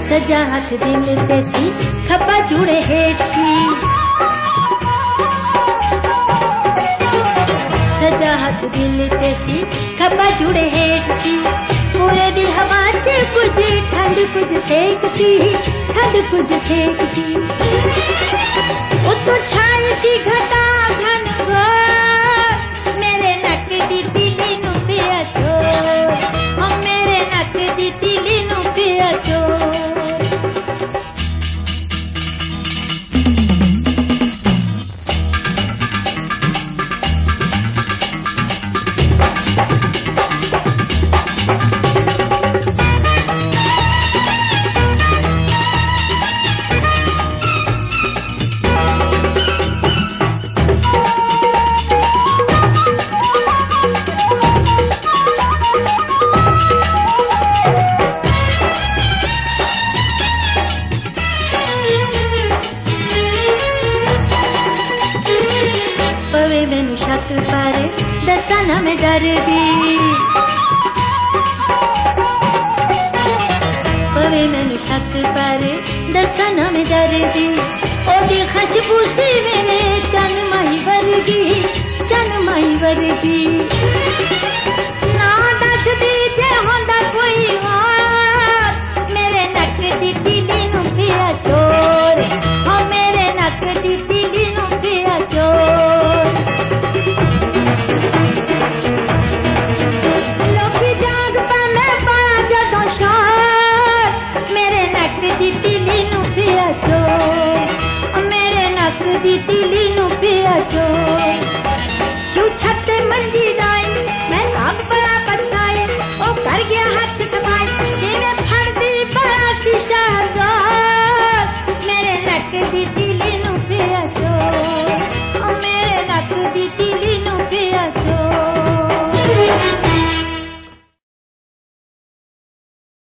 सजा हथ दिल ते सी खपा जुड़े हेठ सी सजा हथ दिल ते सी खपा जुड़े हेठ सी पूरे दी हवा च कुछ ठंड कुछ सेक सी ठंड कुछ सेक सी उतो छाई सी घटा घन घोर मेरे नक दी तिली नु पिया छोर मेरे नक दी तिली नु पिया छोर मैनू छत पर दसा ना मैं डर दी पवे मैनू छत पर दसा ना मैं डर दी ओदी खुशबू सी मेरे चन माही वर्गी